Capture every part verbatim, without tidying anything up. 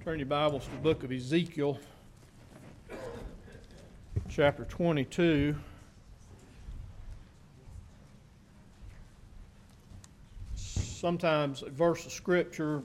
Turn your Bibles to the book of Ezekiel, chapter twenty-two. Sometimes a verse of Scripture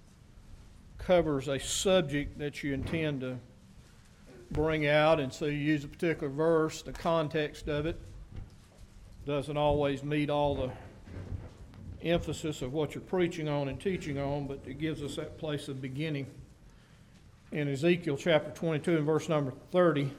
covers a subject that you intend to bring out, and so you use a particular verse. The context of it doesn't always meet all the emphasis of what you're preaching on and teaching on, but it gives us that place of beginning. In Ezekiel chapter twenty-two and verse number thirty,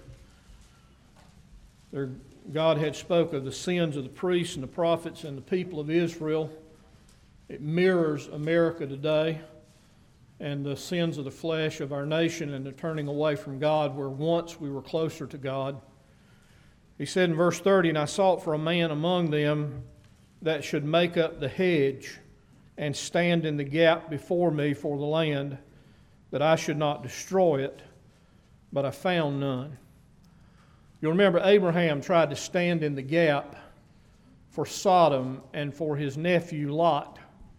there, God had spoke of the sins of the priests and the prophets and the people of Israel. It mirrors America today and the sins of the flesh of our nation and the turning away from God, where once we were closer to God. He said in verse thirty, "And I sought for a man among them that should make up the hedge and stand in the gap before me for the land, that I should not destroy it, but I found none." You'll remember Abraham tried to stand in the gap for Sodom and for his nephew Lot.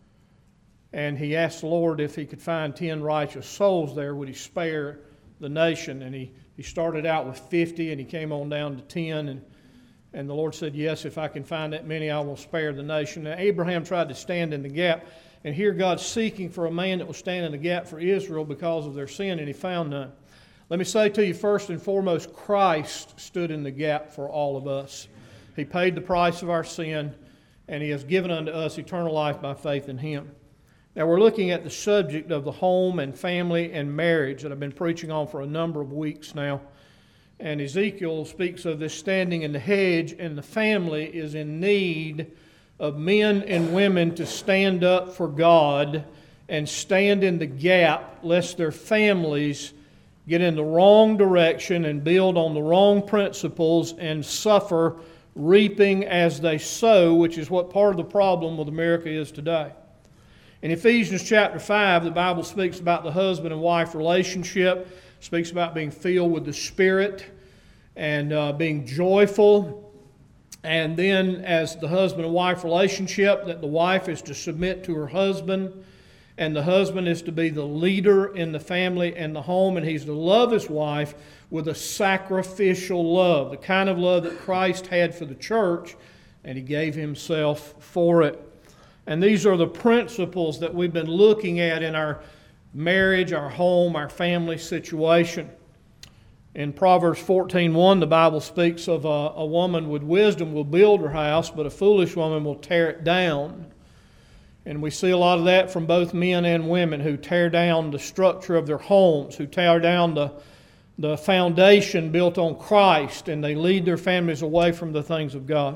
And he asked the Lord if he could find ten righteous souls there, would he spare the nation? And he, he started out with fifty, and he came on down to ten. And, and the Lord said, "Yes, if I can find that many, I will spare the nation." Now, Abraham tried to stand in the gap. And here God's seeking for a man that will stand in the gap for Israel because of their sin, and he found none. Let me say to you first and foremost, Christ stood in the gap for all of us. He paid the price of our sin, and He has given unto us eternal life by faith in Him. Now we're looking at the subject of the home and family and marriage that I've been preaching on for a number of weeks now. And Ezekiel speaks of this standing in the hedge, and the family is in need of men and women to stand up for God and stand in the gap, lest their families get in the wrong direction and build on the wrong principles and suffer reaping as they sow, which is what part of the problem with America is today. In Ephesians chapter five, the Bible speaks about the husband and wife relationship, speaks about being filled with the Spirit and uh, being joyful. And then as the husband and wife relationship, that the wife is to submit to her husband, and the husband is to be the leader in the family and the home, and he's to love his wife with a sacrificial love, the kind of love that Christ had for the church, and He gave Himself for it. And these are the principles that we've been looking at in our marriage, our home, our family situation. In Proverbs fourteen one, the Bible speaks of a, a woman with wisdom will build her house, but a foolish woman will tear it down. And we see a lot of that from both men and women who tear down the structure of their homes, who tear down the, the foundation built on Christ, and they lead their families away from the things of God.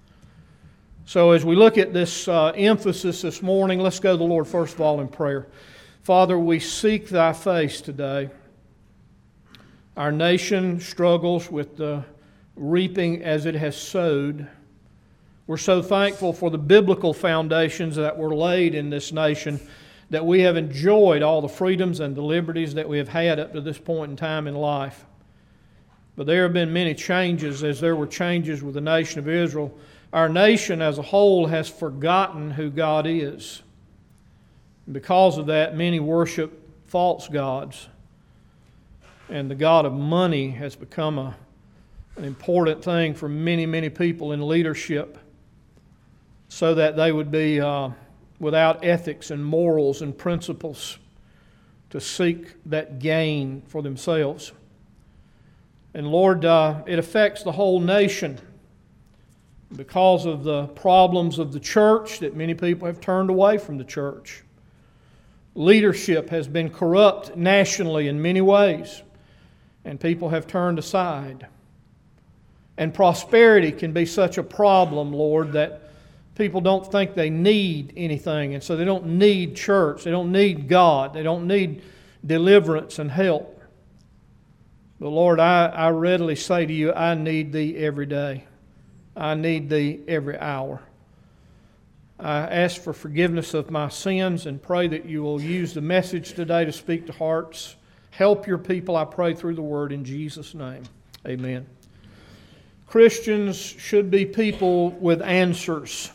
So as we look at this uh, emphasis this morning, let's go to the Lord first of all in prayer. Father, we seek Thy face today. Our nation struggles with the reaping as it has sowed. We're so thankful for the biblical foundations that were laid in this nation, that we have enjoyed all the freedoms and the liberties that we have had up to this point in time in life. But there have been many changes, as there were changes with the nation of Israel. Our nation as a whole has forgotten who God is. And because of that, many worship false gods. And the god of money has become a, an important thing for many, many people in leadership, so that they would be uh, without ethics and morals and principles to seek that gain for themselves. And Lord, uh, it affects the whole nation because of the problems of the church, that many people have turned away from the church. Leadership has been corrupt nationally in many ways, and people have turned aside. And prosperity can be such a problem, Lord, that people don't think they need anything, and so they don't need church, they don't need God, they don't need deliverance and help. But Lord, I, I readily say to you, I need Thee every day. I need Thee every hour. I ask for forgiveness of my sins and pray that You will use the message today to speak to hearts. Help Your people, I pray, through the Word in Jesus' name. Amen. Christians should be people with answers.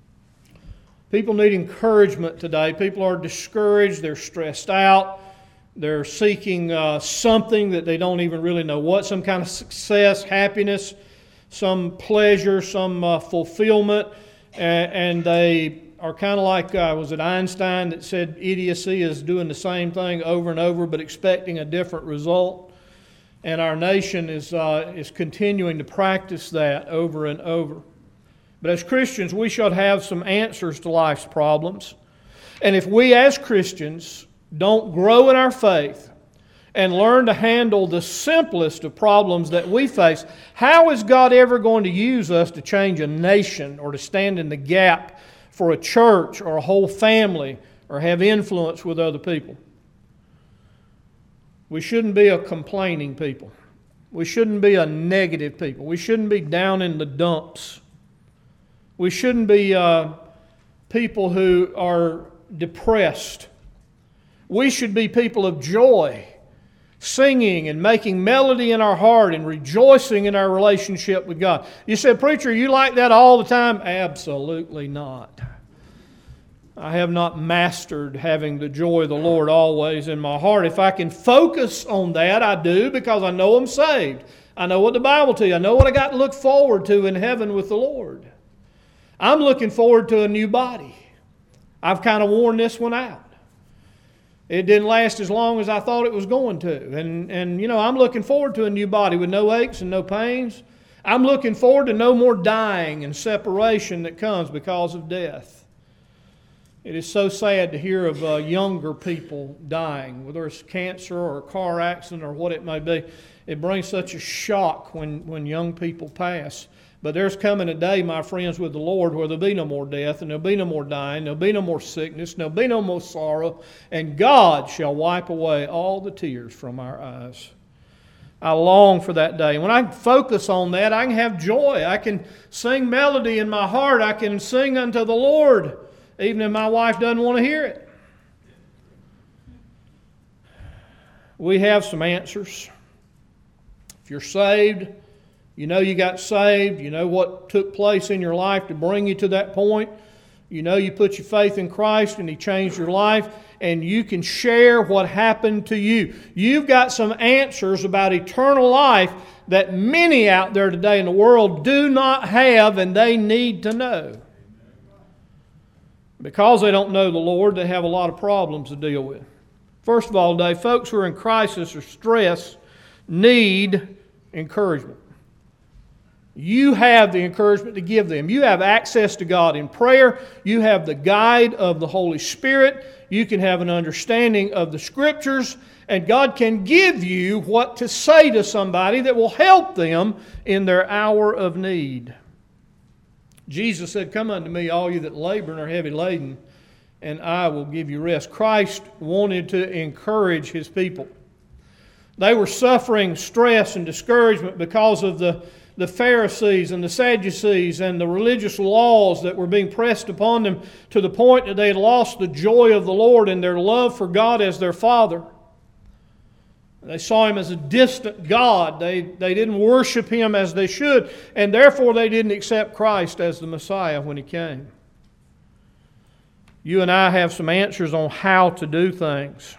People need encouragement today. People are discouraged, they're stressed out, They're seeking uh, something that they don't even really know what, some kind of success, happiness, some pleasure, some uh, fulfillment, and, and they are kind of like, uh, was it Einstein that said idiocy is doing the same thing over and over but expecting a different result? And our nation is, uh, is continuing to practice that over and over. But as Christians, we should have some answers to life's problems. And if we as Christians don't grow in our faith and learn to handle the simplest of problems that we face, how is God ever going to use us to change a nation or to stand in the gap for a church or a whole family or have influence with other people? We shouldn't be a complaining people. We shouldn't be a negative people. We shouldn't be down in the dumps. We shouldn't be uh, people who are depressed. We should be people of joy, singing and making melody in our heart and rejoicing in our relationship with God. You said, preacher, you like that all the time? Absolutely not. I have not mastered having the joy of the Lord always in my heart. If I can focus on that, I do, because I know I'm saved. I know what the Bible tells you. I know what I got to look forward to in heaven with the Lord. I'm looking forward to a new body. I've kind of worn this one out. It didn't last as long as I thought it was going to. And, and you know, I'm looking forward to a new body with no aches and no pains. I'm looking forward to no more dying and separation that comes because of death. It is so sad to hear of uh, younger people dying, whether it's cancer or a car accident or what it may be. It brings such a shock when, when young people pass. But there's coming a day, my friends, with the Lord where there'll be no more death, and there'll be no more dying, there'll be no more sickness, there'll be no more sorrow, and God shall wipe away all the tears from our eyes. I long for that day. And when I focus on that, I can have joy. I can sing melody in my heart. I can sing unto the Lord, even if my wife doesn't want to hear it. We have some answers. If you're saved, you know you got saved. You know what took place in your life to bring you to that point. You know you put your faith in Christ and He changed your life. And you can share what happened to you. You've got some answers about eternal life that many out there today in the world do not have, and they need to know. Because they don't know the Lord, they have a lot of problems to deal with. First of all today, folks who are in crisis or stress need encouragement. You have the encouragement to give them. You have access to God in prayer. You have the guide of the Holy Spirit. You can have an understanding of the Scriptures. And God can give you what to say to somebody that will help them in their hour of need. Jesus said, "Come unto me, all you that labor and are heavy laden, and I will give you rest." Christ wanted to encourage His people. They were suffering stress and discouragement because of the the Pharisees and the Sadducees and the religious laws that were being pressed upon them to the point that they had lost the joy of the Lord and their love for God as their Father. They saw Him as a distant God. They, they didn't worship Him as they should, and therefore they didn't accept Christ as the Messiah when He came. You and I have some answers on how to do things.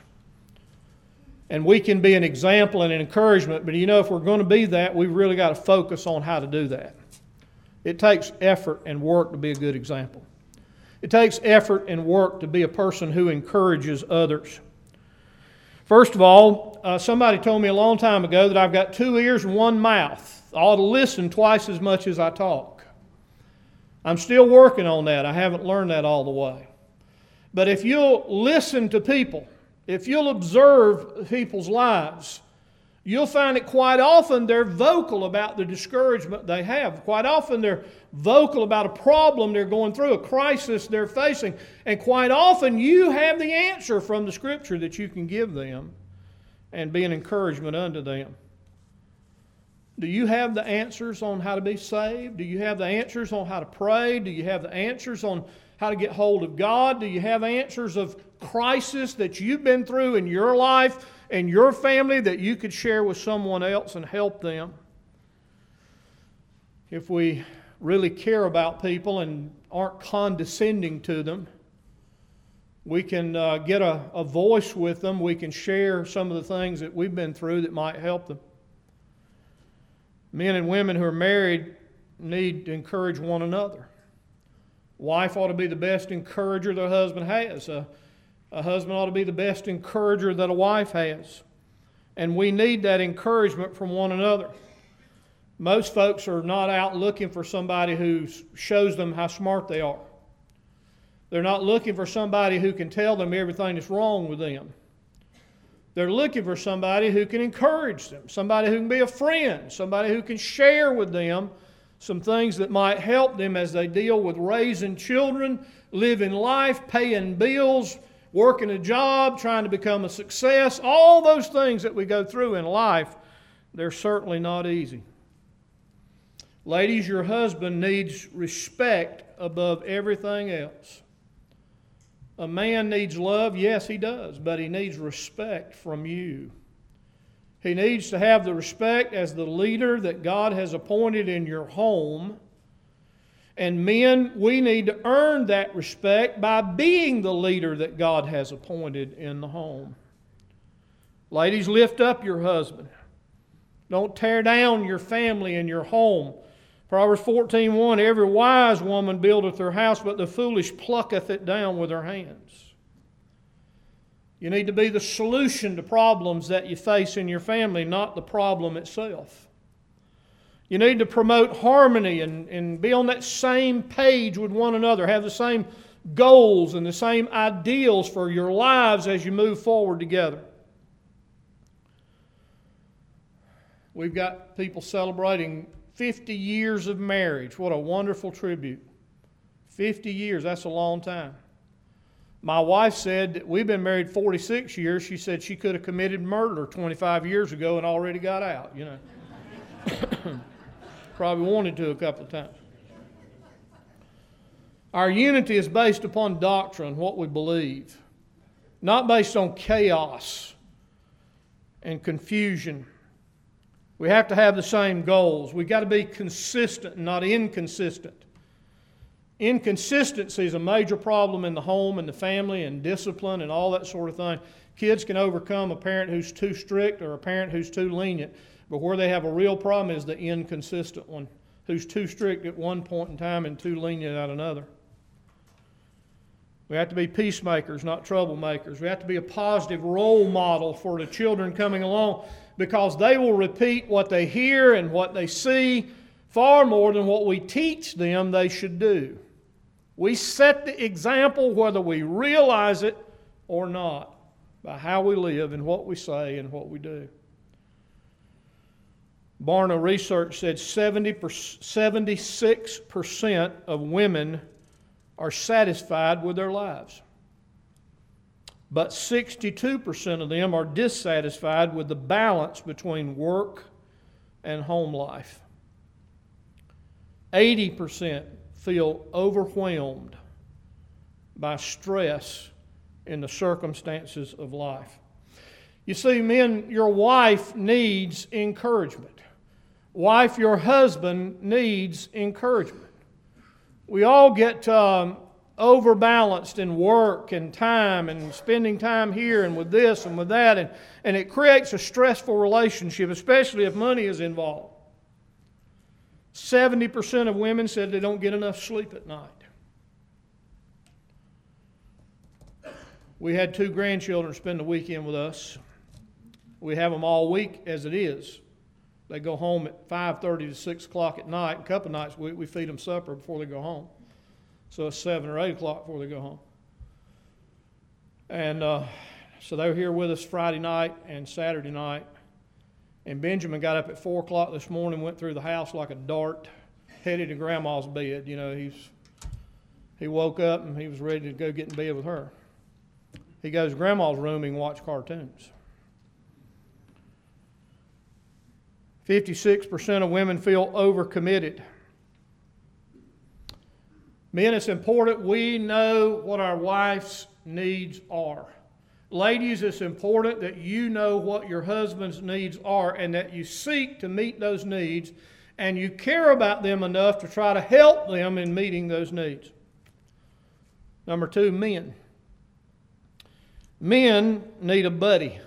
And we can be an example and an encouragement, but you know, if we're going to be that, we've really got to focus on how to do that. It takes effort and work to be a good example. It takes effort and work to be a person who encourages others. First of all, uh, somebody told me a long time ago that I've got two ears and one mouth. I ought to listen twice as much as I talk. I'm still working on that. I haven't learned that all the way. But if you'll listen to people, if you'll observe people's lives, you'll find that quite often they're vocal about the discouragement they have. Quite often they're vocal about a problem they're going through, a crisis they're facing. And quite often you have the answer from the Scripture that you can give them and be an encouragement unto them. Do you have the answers on how to be saved? Do you have the answers on how to pray? Do you have the answers on how to get hold of God? Do you have answers of crisis that you've been through in your life and your family that you could share with someone else and help them? If we really care about people and aren't condescending to them, We can uh, get a, a voice with them. We can share some of the things that we've been through that might help them. Men and women who are married need to encourage one another. Wife ought to be the best encourager their husband has. A, a husband ought to be the best encourager that a wife has. And we need that encouragement from one another. Most folks are not out looking for somebody who shows them how smart they are. They're not looking for somebody who can tell them everything that's wrong with them. They're looking for somebody who can encourage them, somebody who can be a friend, somebody who can share with them some things that might help them as they deal with raising children, living life, paying bills, working a job, trying to become a success. All those things that we go through in life, they're certainly not easy. Ladies, your husband needs respect above everything else. A man needs love, yes, he does, but he needs respect from you. He needs to have the respect as the leader that God has appointed in your home. And men, we need to earn that respect by being the leader that God has appointed in the home. Ladies, lift up your husband. Don't tear down your family and your home. Proverbs fourteen one, every wise woman buildeth her house, but the foolish plucketh it down with her hands. You need to be the solution to problems that you face in your family, not the problem itself. You need to promote harmony and, and be on that same page with one another, have the same goals and the same ideals for your lives as you move forward together. We've got people celebrating fifty years of marriage. What a wonderful tribute. fifty years, that's a long time. My wife said that we've been married forty-six years. She said she could have committed murder twenty-five years ago and already got out, you know. Probably wanted to a couple of times. Our unity is based upon doctrine, what we believe, not based on chaos and confusion. We have to have the same goals. We've got to be consistent, not inconsistent. Inconsistency is a major problem in the home and the family and discipline and all that sort of thing. Kids can overcome a parent who's too strict or a parent who's too lenient, but where they have a real problem is the inconsistent one, who's too strict at one point in time and too lenient at another. We have to be peacemakers, not troublemakers. We have to be a positive role model for the children coming along, because they will repeat what they hear and what they see far more than what we teach them they should do. We set the example whether we realize it or not by how we live and what we say and what we do. Barna research said seventy, seventy-six percent of women are satisfied with their lives. But sixty-two percent of them are dissatisfied with the balance between work and home life. eighty percent feel overwhelmed by stress in the circumstances of life. You see, men, your wife needs encouragement. Wife, your husband needs encouragement. We all get um, overbalanced in work and time and spending time here and with this and with that, and, and it creates a stressful relationship, especially if money is involved. seventy percent of women said they don't get enough sleep at night. We had two grandchildren spend the weekend with us. We have them all week as it is. They go home at five thirty to six o'clock at night. A couple of nights we, we feed them supper before they go home. So it's seven or eight o'clock before they go home. And uh, so they were here with us Friday night and Saturday night. And Benjamin got up at four o'clock this morning, went through the house like a dart, headed to Grandma's bed. You know, he's he woke up and he was ready to go get in bed with her. He goes to Grandma's room and watch cartoons. fifty-six percent of women feel overcommitted. Men, it's important we know what our wife's needs are. Ladies, it's important that you know what your husband's needs are and that you seek to meet those needs and you care about them enough to try to help them in meeting those needs. Number two, men. Men need a buddy.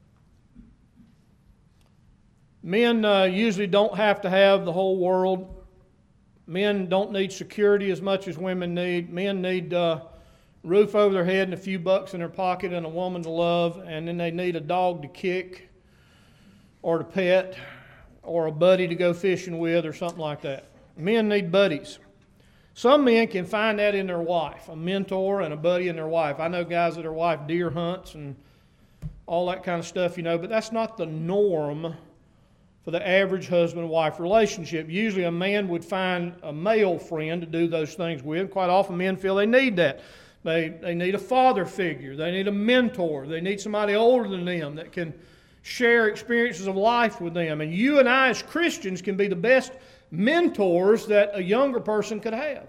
Men uh, usually don't have to have the whole world. Men don't need security as much as women need. Men need uh, a roof over their head and a few bucks in their pocket and a woman to love, and then they need a dog to kick or to pet or a buddy to go fishing with or something like that. Men need buddies. Some men can find that in their wife, a mentor and a buddy in their wife. I know guys that their wife deer hunts and all that kind of stuff, you know, but that's not the norm for the average husband-wife relationship. Usually a man would find a male friend to do those things with. Quite often men feel they need that. They, they need a father figure. They need a mentor. They need somebody older than them that can share experiences of life with them. And you and I as Christians can be the best mentors that a younger person could have.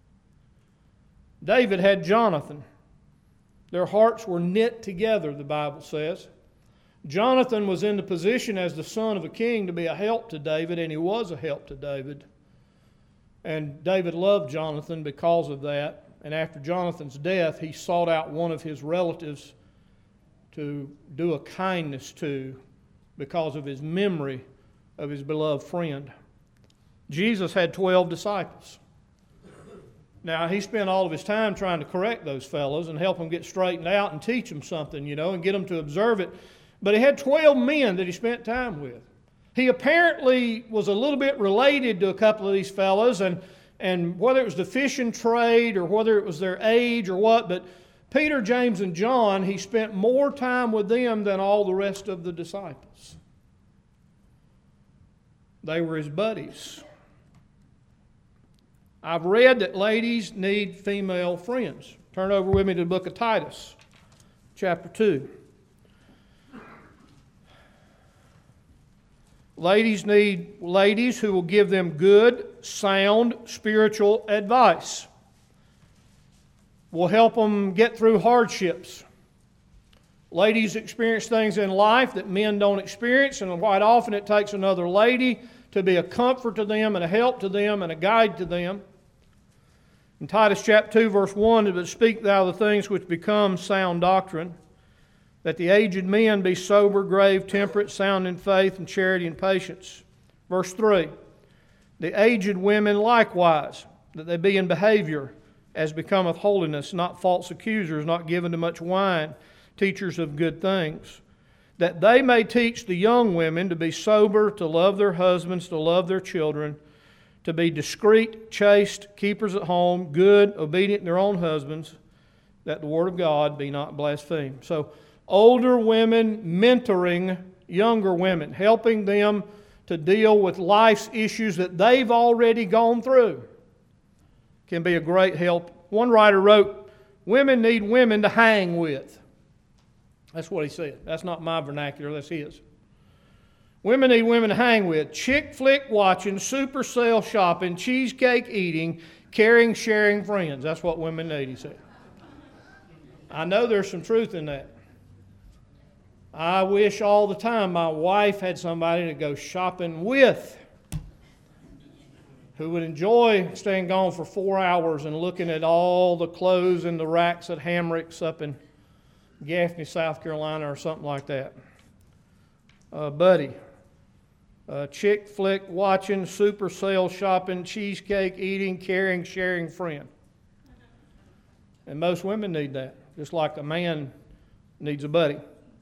David had Jonathan. Their hearts were knit together, the Bible says. Jonathan was in the position as the son of a king to be a help to David, and he was a help to David. And David loved Jonathan because of that. And after Jonathan's death, he sought out one of his relatives to do a kindness to because of his memory of his beloved friend. Jesus had twelve disciples. Now, he spent all of his time trying to correct those fellows and help them get straightened out and teach them something, you know, and get them to observe it. But he had twelve men that he spent time with. He apparently was a little bit related to a couple of these fellows, and, and whether it was the fishing trade or whether it was their age or what, but Peter, James, and John, he spent more time with them than all the rest of the disciples. They were his buddies. I've read that ladies need female friends. Turn over with me to the book of Titus, chapter two. Ladies need ladies who will give them good, sound, spiritual advice. Will help them get through hardships. Ladies experience things in life that men don't experience, and quite often it takes another lady to be a comfort to them and a help to them and a guide to them. In Titus chapter two, verse one, "But speak thou the things which become sound doctrine, that the aged men be sober, grave, temperate, sound in faith and charity and patience." Verse three, "The aged women likewise, that they be in behavior as becometh holiness, not false accusers, not given to much wine, teachers of good things, that they may teach the young women to be sober, to love their husbands, to love their children, to be discreet, chaste, keepers at home, good, obedient to their own husbands, that the word of God be not blasphemed." So, older women mentoring younger women, helping them to deal with life's issues that they've already gone through, can be a great help. One writer wrote, "Women need women to hang with." That's what he said. That's not my vernacular, that's his. Women need women to hang with. Chick flick watching, supercell shopping, cheesecake eating, caring, sharing friends. That's what women need, he said. I know there's some truth in that. I wish all the time my wife had somebody to go shopping with, who would enjoy staying gone for four hours and looking at all the clothes in the racks at Hamrick's up in Gaffney, South Carolina, or something like that. Uh, buddy. Uh, chick flick watching, supercell shopping, cheesecake eating, caring, sharing friend. And most women need that, just like a man needs a buddy.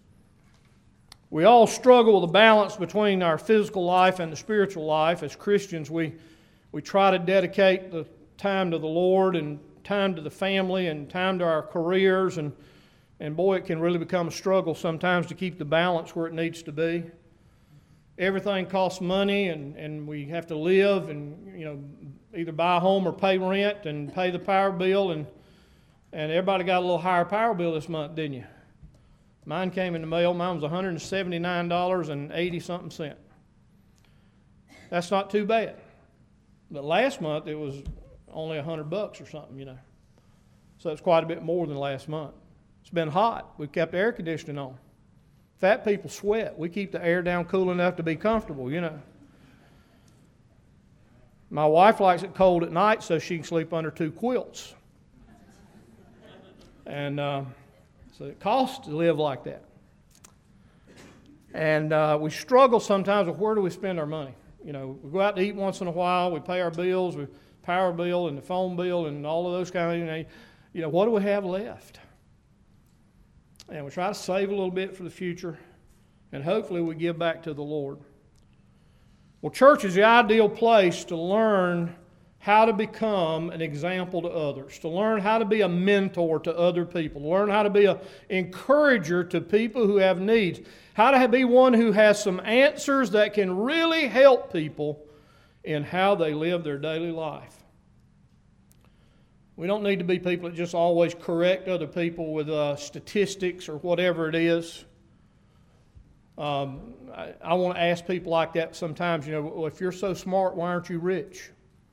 We all struggle with the balance between our physical life and the spiritual life. As Christians, we, we try to dedicate the time to the Lord and time to the family and time to our careers. And, and boy, it can really become a struggle sometimes to keep the balance where it needs to be. Everything costs money, and, and we have to live and, you know, either buy a home or pay rent and pay the power bill. And, and everybody got a little higher power bill this month, didn't you? Mine came in the mail. Mine was one hundred seventy-nine dollars and eighty something cents. That's not too bad. But last month it was only a hundred bucks or something, you know. So it's quite a bit more than last month. It's been hot. We've kept the air conditioning on. Fat people sweat. We keep the air down cool enough to be comfortable, you know. My wife likes it cold at night so she can sleep under two quilts. And uh, So it costs to live like that. And uh, we struggle sometimes with where do we spend our money. You know, we go out to eat once in a while, we pay our bills, we power bill and the phone bill and all of those kind of, you know, you know, what do we have left? And we try to save a little bit for the future, and hopefully we give back to the Lord. Well, church is the ideal place to learn how to become an example to others, to learn how to be a mentor to other people, to learn how to be an encourager to people who have needs, how to be one who has some answers that can really help people in how they live their daily life. We don't need to be people that just always correct other people with uh, statistics or whatever it is. Um, I, I want to ask people like that sometimes, you know, well, if you're so smart, why aren't you rich?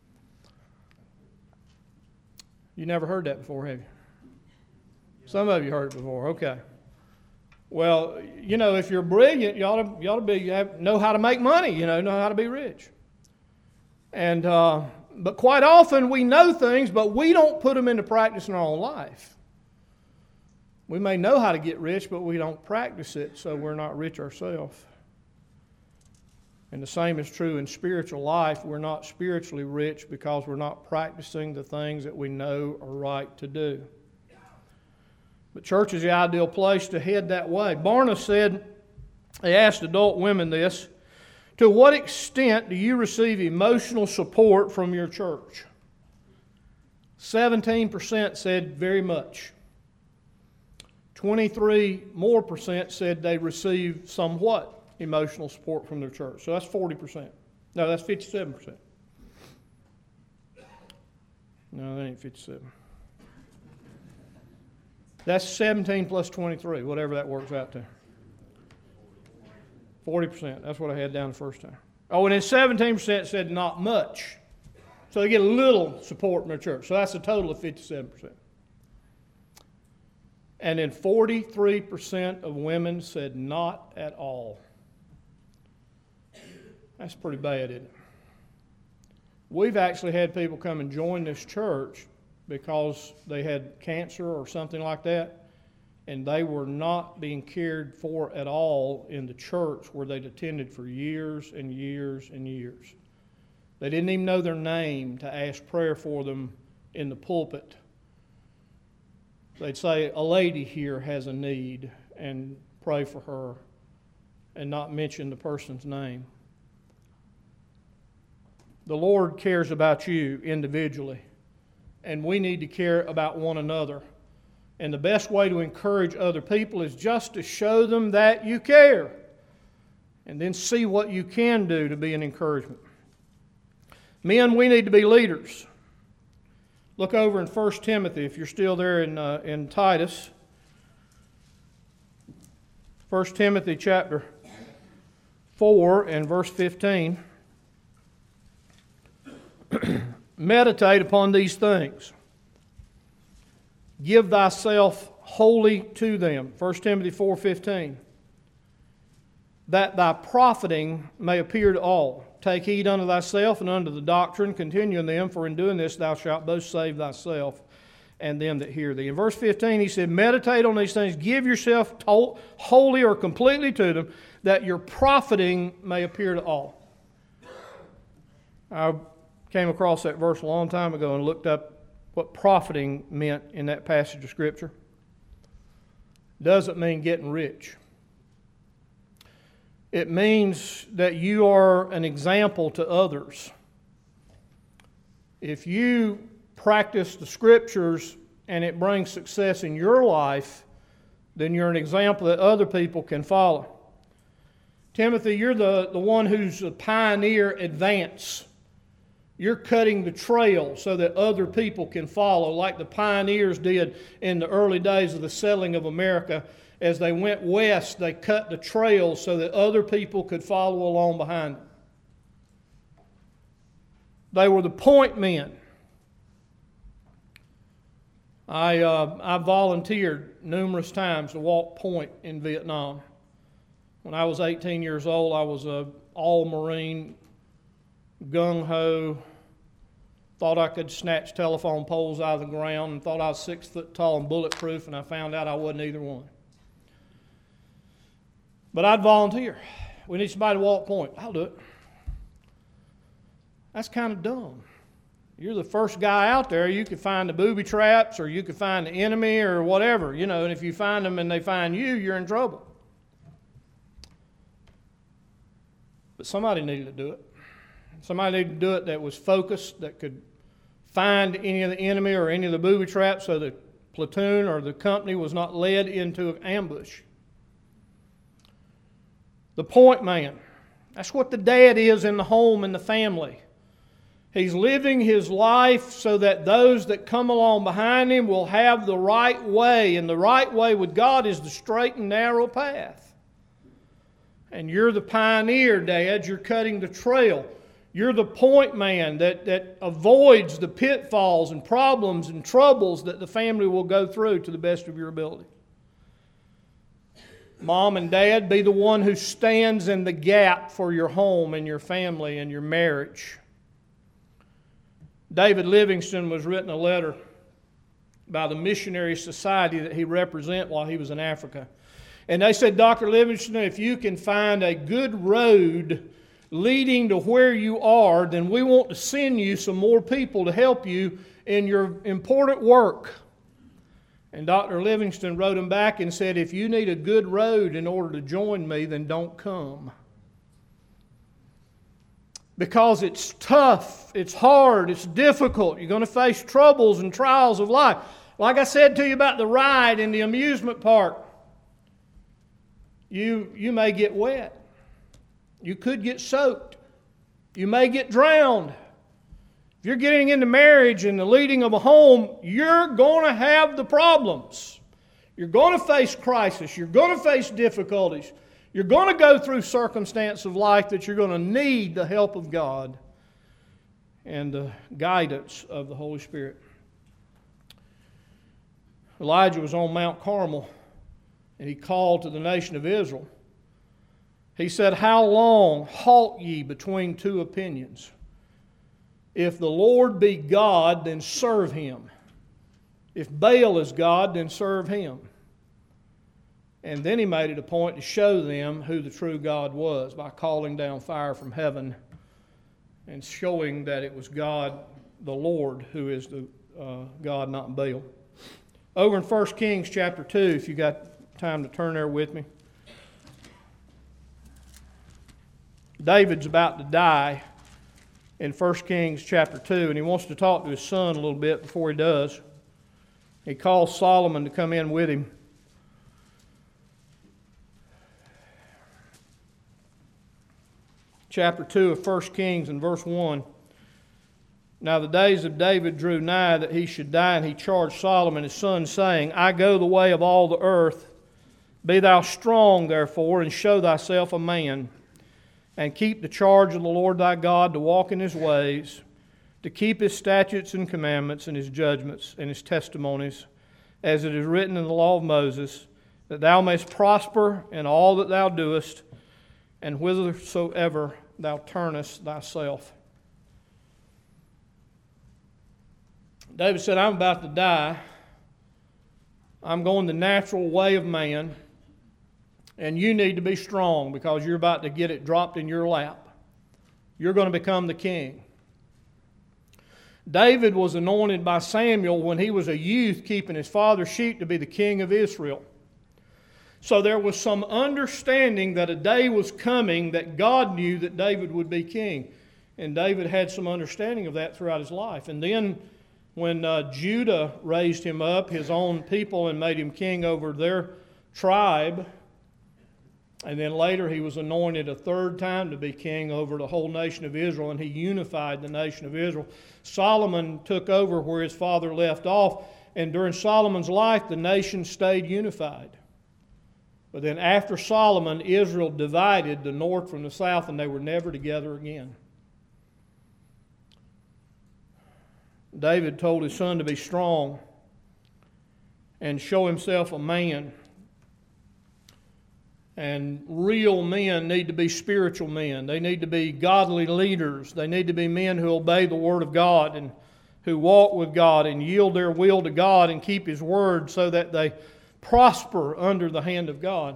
You never heard that before, have you? Some of you heard it before, okay. Well, you know, if you're brilliant, you ought to, you ought to be, you have, know how to make money, you know, know how to be rich. And, uh, but quite often we know things, but we don't put them into practice in our own life. We may know how to get rich, but we don't practice it, so we're not rich ourselves. And the same is true in spiritual life. We're not spiritually rich because we're not practicing the things that we know are right to do. But church is the ideal place to head that way. Barna said, he asked adult women this, to what extent do you receive emotional support from your church? seventeen percent said very much. twenty-three more percent said they receive somewhat emotional support from their church. So that's forty percent. No, that's fifty-seven percent. No, that ain't fifty-seven. That's seventeen plus twenty-three, whatever that works out to. forty percent. That's what I had down the first time. Oh, and then seventeen percent said not much. So they get a little support from their church. So that's a total of fifty-seven percent. And then forty-three percent of women said not at all. That's pretty bad, isn't it? We've actually had people come and join this church because they had cancer or something like that, and they were not being cared for at all in the church where they'd attended for years and years and years. They didn't even know their name to ask prayer for them in the pulpit. They'd say, a lady here has a need, and pray for her, and not mention the person's name. The Lord cares about you individually, and we need to care about one another. And the best way to encourage other people is just to show them that you care, and then see what you can do to be an encouragement. Men, we need to be leaders. Look over in First Timothy, if you're still there in, uh, in Titus. First Timothy chapter four and verse fifteen. Meditate upon these things. Give thyself wholly to them. First Timothy four fifteen. That thy profiting may appear to all. Take heed unto thyself and unto the doctrine. Continue in them, for in doing this thou shalt both save thyself and them that hear thee. In verse fifteen he said, meditate on these things. Give yourself to- wholly or completely to them, that your profiting may appear to all. I came across that verse a long time ago and looked up what profiting meant in that passage of Scripture. Doesn't mean getting rich. It means that you are an example to others. If you practice the Scriptures and it brings success in your life, then you're an example that other people can follow. Timothy, you're the, the one who's a pioneer advance. You're cutting the trail so that other people can follow, like the pioneers did in the early days of the settling of America. As they went west, they cut the trail so that other people could follow along behind them. They were the point men. I, uh, I volunteered numerous times to walk point in Vietnam. When I was eighteen years old, I was an all-Marine, gung-ho, thought I could snatch telephone poles out of the ground, and thought I was six foot tall and bulletproof, and I found out I wasn't either one. But I'd volunteer. We need somebody to walk point. I'll do it. That's kind of dumb. You're the first guy out there. You could find the booby traps, or you could find the enemy, or whatever, you know, and if you find them and they find you, you're in trouble. But somebody needed to do it. Somebody needed to do it that was focused, that could find any of the enemy or any of the booby traps so the platoon or the company was not led into an ambush. The point man. That's what the dad is in the home and the family. He's living his life so that those that come along behind him will have the right way. And the right way with God is the straight and narrow path. And you're the pioneer, Dad. You're cutting the trail. You're the point man that, that avoids the pitfalls and problems and troubles that the family will go through to the best of your ability. Mom and Dad, be the one who stands in the gap for your home and your family and your marriage. David Livingstone was written a letter by the missionary society that he represented while he was in Africa. And they said, Doctor Livingstone, if you can find a good road leading to where you are, then we want to send you some more people to help you in your important work. And Doctor Livingstone wrote him back and said, if you need a good road in order to join me, then don't come. Because it's tough, it's hard, it's difficult. You're going to face troubles and trials of life. Like I said to you about the ride in the amusement park, you, you may get wet. You could get soaked. You may get drowned. If you're getting into marriage and the leading of a home, you're going to have the problems. You're going to face crisis. You're going to face difficulties. You're going to go through circumstances of life that you're going to need the help of God and the guidance of the Holy Spirit. Elijah was on Mount Carmel, and he called to the nation of Israel. He said, how long halt ye between two opinions? If the Lord be God, then serve Him. If Baal is God, then serve him. And then he made it a point to show them who the true God was by calling down fire from heaven and showing that it was God, the Lord, who is the uh, God, not Baal. Over in First Kings chapter two, if you got time to turn there with me. David's about to die in First Kings chapter two, and he wants to talk to his son a little bit before he does. He calls Solomon to come in with him. Chapter two of First Kings and verse one. Now the days of David drew nigh that he should die, and he charged Solomon his son, saying, I go the way of all the earth. Be thou strong, therefore, and show thyself a man, and keep the charge of the Lord thy God, to walk in his ways, to keep his statutes and commandments, and his judgments, and his testimonies, as it is written in the law of Moses, that thou mayest prosper in all that thou doest, and whithersoever thou turnest thyself. David said, I'm about to die. I'm going the natural way of man, and you need to be strong because you're about to get it dropped in your lap. You're going to become the king. David was anointed by Samuel when he was a youth keeping his father's sheep to be the king of Israel. So there was some understanding that a day was coming that God knew that David would be king. And David had some understanding of that throughout his life. And then when uh, Judah raised him up, his own people, and made him king over their tribe, and then later he was anointed a third time to be king over the whole nation of Israel, and he unified the nation of Israel. Solomon took over where his father left off, and during Solomon's life, the nation stayed unified. But then after Solomon, Israel divided the north from the south, and they were never together again. David told his son to be strong and show himself a man. And real men need to be spiritual men. They need to be godly leaders. They need to be men who obey the Word of God. And who walk with God and yield their will to God and keep His Word so that they prosper under the hand of God.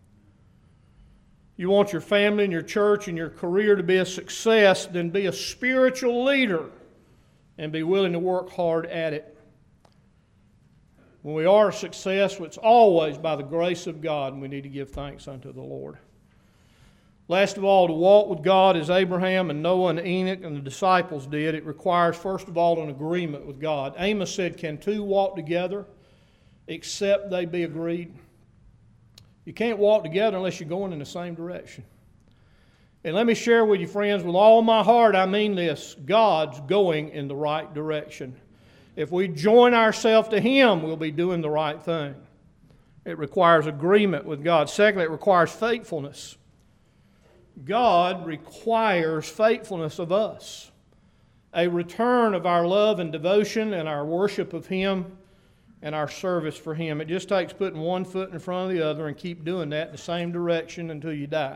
You want your family and your church and your career to be a success, then be a spiritual leader and be willing to work hard at it. When we are a success, it's always by the grace of God, and we need to give thanks unto the Lord. Last of all, to walk with God as Abraham and Noah and Enoch and the disciples did, it requires, first of all, an agreement with God. Amos said, "Can two walk together except they be agreed?" You can't walk together unless you're going in the same direction. And let me share with you, friends, with all my heart, I mean this: God's going in the right direction. If we join ourselves to Him, we'll be doing the right thing. It requires agreement with God. Secondly, it requires faithfulness. God requires faithfulness of us, a return of our love and devotion and our worship of Him and our service for Him. It just takes putting one foot in front of the other and keep doing that in the same direction until you die.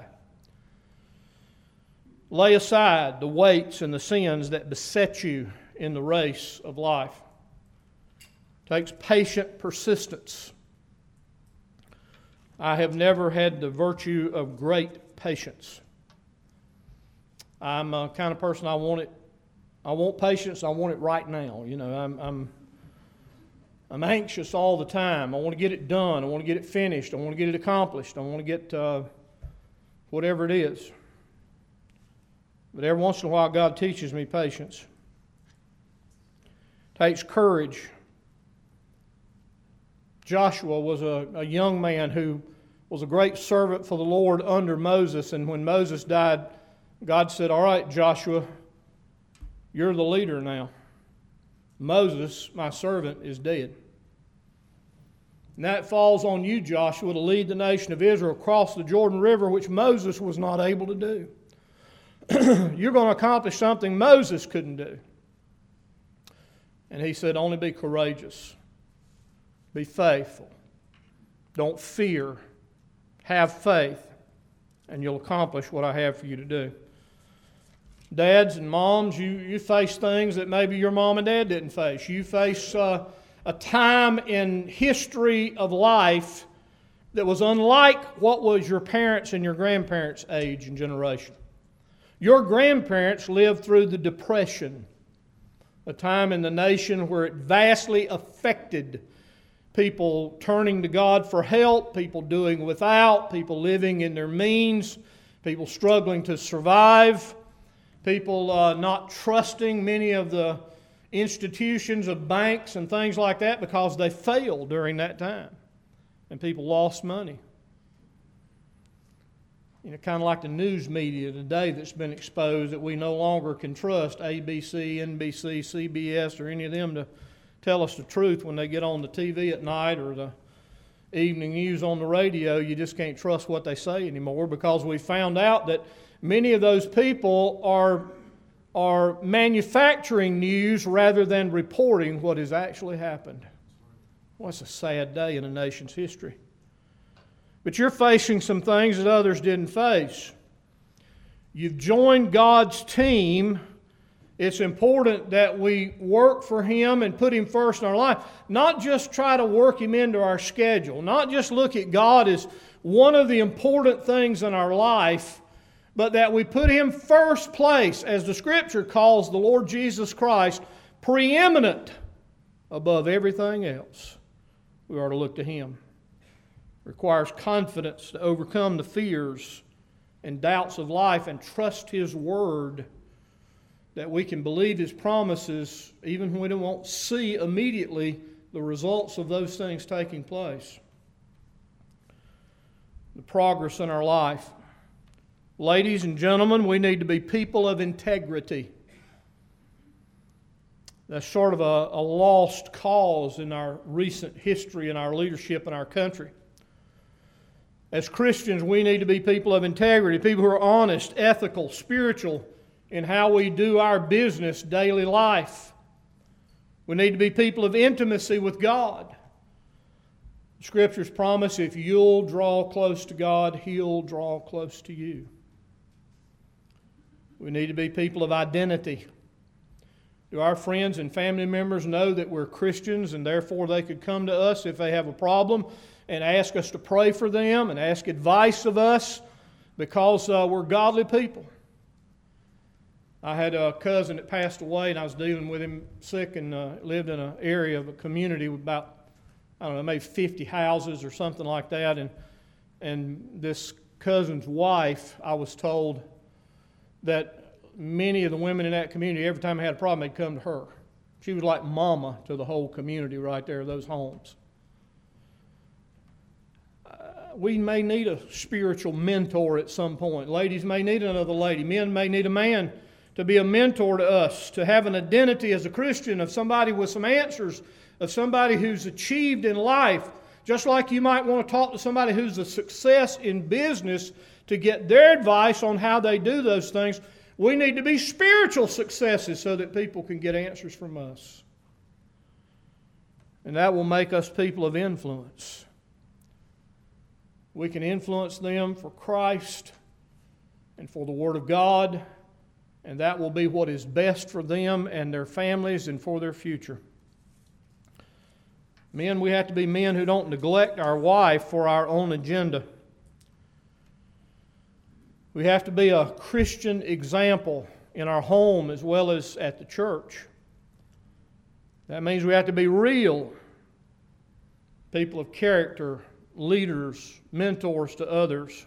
Lay aside the weights and the sins that beset you in the race of life. It takes patient persistence. I have never had the virtue of great patience. I'm a kind of person, I want it, I want patience, I want it right now. You know, I'm, I'm, I'm anxious all the time. I want to get it done. I want to get it finished. I want to get it accomplished. I want to get uh, whatever it is. But every once in a while, God teaches me patience. It takes courage. Joshua was a, a young man who was a great servant for the Lord under Moses, and when Moses died, God said, "All right, Joshua, you're the leader now. Moses, my servant, is dead. And that falls on you, Joshua, to lead the nation of Israel across the Jordan River, which Moses was not able to do. You're going to accomplish something Moses couldn't do." And he said, "Only be courageous. Be faithful. Don't fear. Have faith, and you'll accomplish what I have for you to do." Dads and moms, you, you face things that maybe your mom and dad didn't face. You face uh, a time in history of life that was unlike what was your parents' and your grandparents' age and generation. Your grandparents lived through the Depression, a time in the nation where it vastly affected people turning to God for help, people doing without, people living in their means, people struggling to survive, people uh, not trusting many of the institutions of banks and things like that because they failed during that time, and people lost money. You know, kind of like the news media today that's been exposed that we no longer can trust A B C, N B C, C B S, or any of them to tell us the truth when they get on the T V at night or the evening news on the radio. You just can't trust what they say anymore because we found out that many of those people are, are manufacturing news rather than reporting what has actually happened. Well, it's a sad day in a nation's history. But you're facing some things that others didn't face. You've joined God's team. It's important that we work for Him and put Him first in our life. Not just try to work Him into our schedule. Not just look at God as one of the important things in our life, but that we put Him first place, as the Scripture calls the Lord Jesus Christ, preeminent above everything else. We are to look to Him. It requires confidence to overcome the fears and doubts of life and trust His Word, that we can believe His promises even when we don't see immediately the results of those things taking place. The progress in our life. Ladies and gentlemen, we need to be people of integrity. That's sort of a, a lost cause in our recent history and our leadership in our country. As Christians, we need to be people of integrity, people who are honest, ethical, spiritual in how we do our business, daily life. We need to be people of intimacy with God. The Scriptures promise if you'll draw close to God, He'll draw close to you. We need to be people of identity. Do our friends and family members know that we're Christians and therefore they could come to us if they have a problem and ask us to pray for them and ask advice of us because uh, we're godly people? I had a cousin that passed away, and I was dealing with him sick, and uh, lived in an area of a community with about, I don't know, maybe fifty houses or something like that. And and this cousin's wife, I was told that many of the women in that community, every time I had a problem, they'd come to her. She was like mama to the whole community right there, those homes. Uh, we may need a spiritual mentor at some point. Ladies may need another lady. Men may need a man to be a mentor to us, to have an identity as a Christian, of somebody with some answers, of somebody who's achieved in life. Just like you might want to talk to somebody who's a success in business to get their advice on how they do those things, we need to be spiritual successes so that people can get answers from us. And that will make us people of influence. We can influence them for Christ and for the Word of God, and that will be what is best for them and their families and for their future. Men, we have to be men who don't neglect our wife for our own agenda. We have to be a Christian example in our home as well as at the church. That means we have to be real people of character, leaders, mentors to others.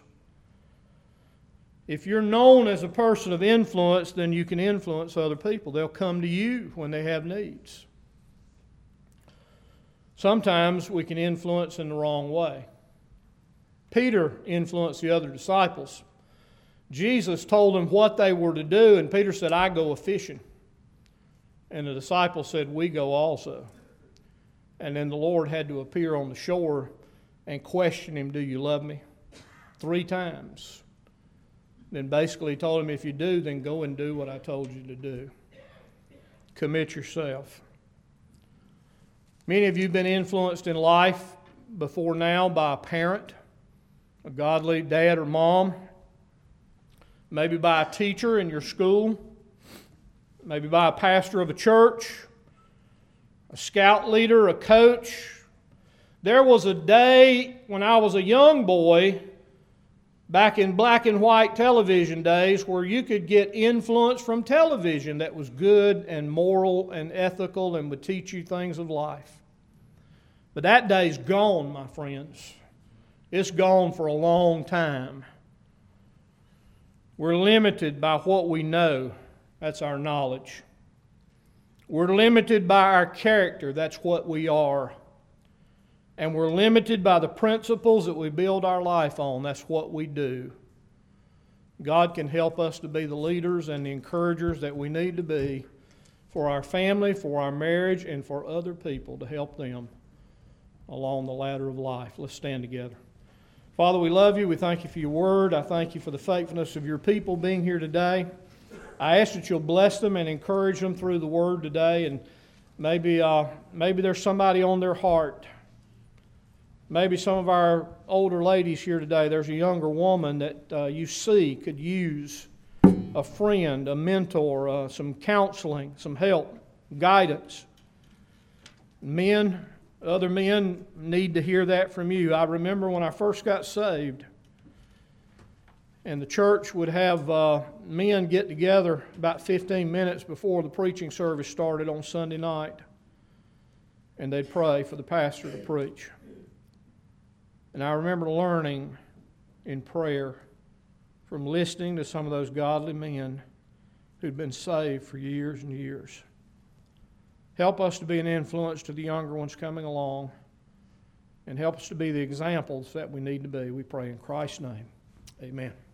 If you're known as a person of influence, then you can influence other people. They'll come to you when they have needs. Sometimes we can influence in the wrong way. Peter influenced the other disciples. Jesus told them what they were to do, and Peter said, "I go a-fishing." And the disciples said, "We go also." And then the Lord had to appear on the shore and question him, "Do you love me?" Three times. Then basically he told him, if you do, then go and do what I told you to do. Commit yourself. Many of you have been influenced in life before now by a parent, a godly dad or mom, maybe by a teacher in your school, maybe by a pastor of a church, a scout leader, a coach. There was a day when I was a young boy, back in black and white television days, where you could get influence from television that was good and moral and ethical and would teach you things of life. But that day's gone, my friends. It's gone for a long time. We're limited by what we know. That's our knowledge. We're limited by our character. That's what we are. And we're limited by the principles that we build our life on. That's what we do. God can help us to be the leaders and the encouragers that we need to be for our family, for our marriage, and for other people to help them along the ladder of life. Let's stand together. Father, we love you. We thank you for your word. I thank you for the faithfulness of your people being here today. I ask that you'll bless them and encourage them through the word today. And maybe, uh, maybe there's somebody on their heart. Maybe some of our older ladies here today, there's a younger woman that uh, you see could use a friend, a mentor, uh, some counseling, some help, guidance. Men, other men need to hear that from you. I remember when I first got saved, and the church would have uh, men get together about fifteen minutes before the preaching service started on Sunday night, and they'd pray for the pastor to preach. And I remember learning in prayer from listening to some of those godly men who'd been saved for years and years. Help us to be an influence to the younger ones coming along, and help us to be the examples that we need to be. We pray in Christ's name. Amen.